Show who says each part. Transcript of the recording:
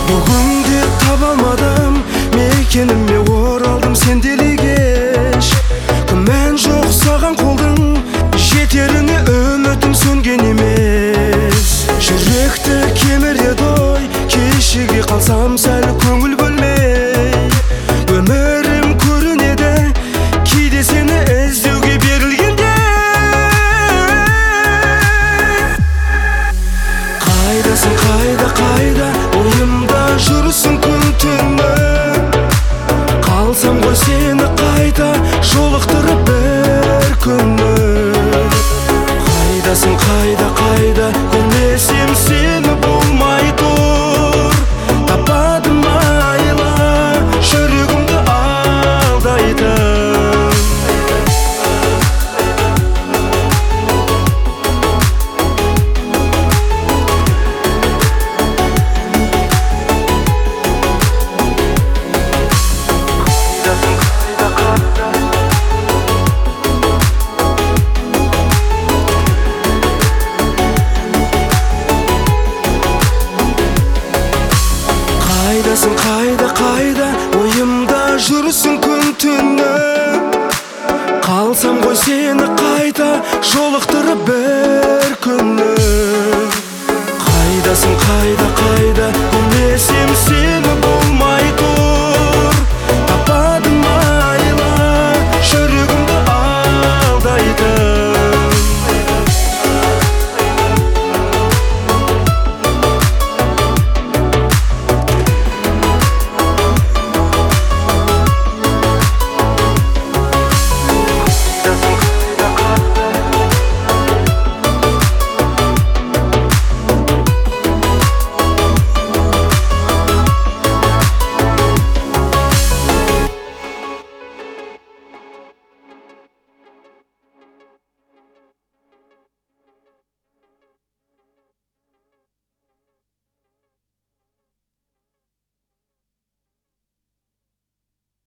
Speaker 1: Бүгінде таба алмадым, мекеніме оралдым, сен делегеш. Күмән жоқ саған қолдың жетеріне, үмітім сөнген емес. Жүректі кеміреді ой, кешеге қалсам сәл көңіл бөлмей. Өмірім көрінеді кейде сені іздеуге берілгенде. Қайдасың, қайда, қайда, ойымда жүрсің күн-түні. Қалсам ғой сені қайта жолықтырып бір күні. Қайдасың, қайда, қайда, көрмесем сені болмай тұр. Тападым айла, жүрегімді алдайтын. Қайдасың, қайда, қайда, ойымда жүрсің күн-түні. Қалсам ғой сені қайта жолықтырып бір